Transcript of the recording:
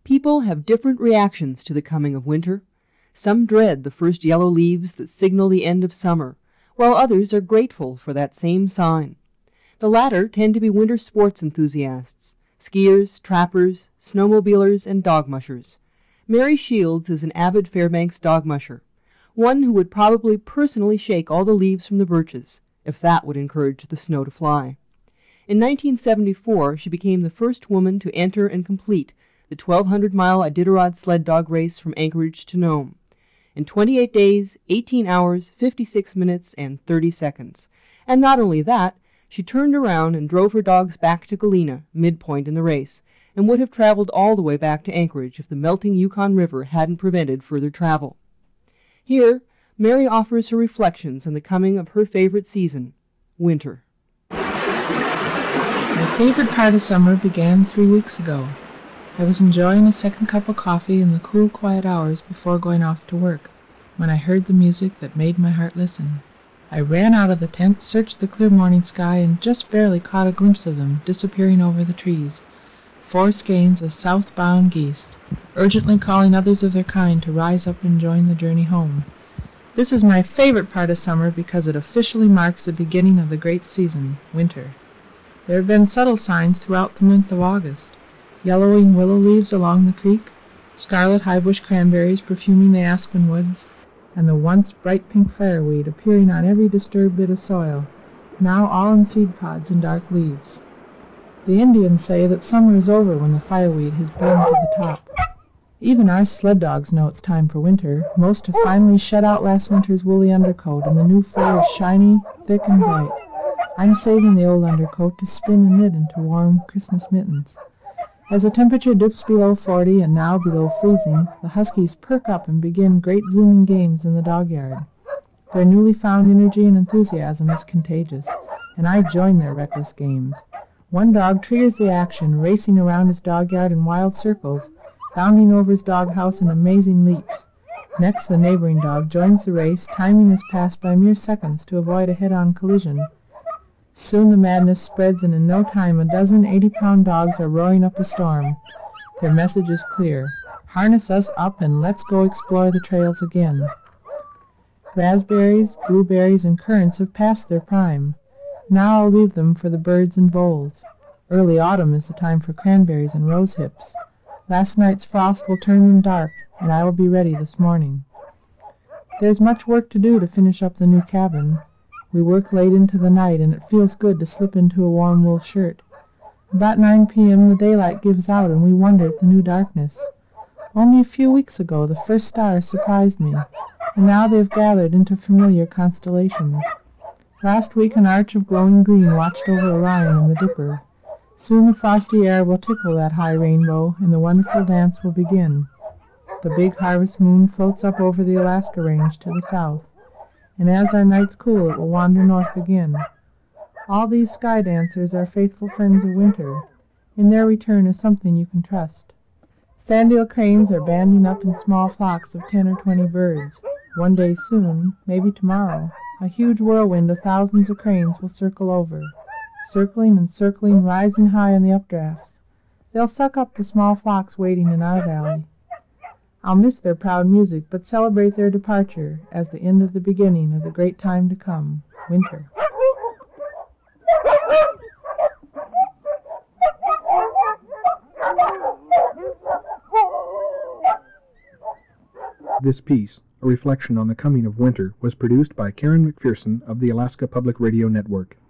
People have different reactions to the coming of winter. Some dread the first yellow leaves that signal the end of summer, while others are grateful for that same sign. The latter tend to be winter sports enthusiasts, skiers, trappers, snowmobilers, and dog mushers. Mary Shields is an avid Fairbanks dog musher, one who would probably personally shake all the leaves from the birches, if that would encourage the snow to fly. In 1974, she became the first woman to enter and complete the 1,200-mile Iditarod sled dog race from Anchorage to Nome, in 28 days, 18 hours, 56 minutes, and 30 seconds. And not only that, she turned around and drove her dogs back to Galena, midpoint in the race, and would have traveled all the way back to Anchorage if the melting Yukon River hadn't prevented further travel. Here, Mary offers her reflections on the coming of her favorite season, winter. My favorite part of summer began 3 weeks ago. I was enjoying a second cup of coffee in the cool, quiet hours before going off to work, when I heard the music that made my heart listen. I ran out of the tent, searched the clear morning sky, and just barely caught a glimpse of them disappearing over the trees. 4 skeins of southbound geese, urgently calling others of their kind to rise up and join the journey home. This is my favorite part of summer because it officially marks the beginning of the great season, winter. There have been subtle signs throughout the month of August. Yellowing willow leaves along the creek, scarlet highbush cranberries perfuming the aspen woods, and the once bright pink fireweed appearing on every disturbed bit of soil, now all in seed pods and dark leaves. The Indians say that summer is over when the fireweed has burned to the top. Even our sled dogs know it's time for winter. Most have finally shed out last winter's woolly undercoat, and the new fur is shiny, thick, and bright. I'm saving the old undercoat to spin and knit into warm Christmas mittens. As the temperature dips below 40 and now below freezing, the huskies perk up and begin great zooming games in the dog yard. Their newly found energy and enthusiasm is contagious, and I join their reckless games. One dog triggers the action, racing around his dog yard in wild circles, bounding over his doghouse in amazing leaps. Next, the neighboring dog joins the race, timing his pass by mere seconds to avoid a head-on collision. Soon the madness spreads, and in no time a dozen 80-pound dogs are roaring up a storm. Their message is clear. Harness us up and let's go explore the trails again. Raspberries, blueberries, and currants have passed their prime. Now I'll leave them for the birds and voles. Early autumn is the time for cranberries and rose hips. Last night's frost will turn them dark, and I will be ready this morning. There's much work to do to finish up the new cabin. We work late into the night, and it feels good to slip into a warm wool shirt. About 9 p.m. the daylight gives out, and we wonder at the new darkness. Only a few weeks ago the first stars surprised me, and now they have gathered into familiar constellations. Last week an arch of glowing green watched over Orion and the Dipper. Soon the frosty air will tickle that high rainbow, and the wonderful dance will begin. The big harvest moon floats up over the Alaska Range to the south, and as our nights cool it will wander north again. All these sky dancers are faithful friends of winter. In their return is something you can trust. Sandhill cranes are banding up in small flocks of 10 or 20 birds. One day soon, maybe tomorrow, a huge whirlwind of thousands of cranes will circle over, circling and circling, rising high in the updrafts. They'll suck up the small flocks waiting in our valley. I'll miss their proud music, but celebrate their departure as the end of the beginning of the great time to come, winter. This piece, a reflection on the coming of winter, was produced by Karen McPherson of the Alaska Public Radio Network.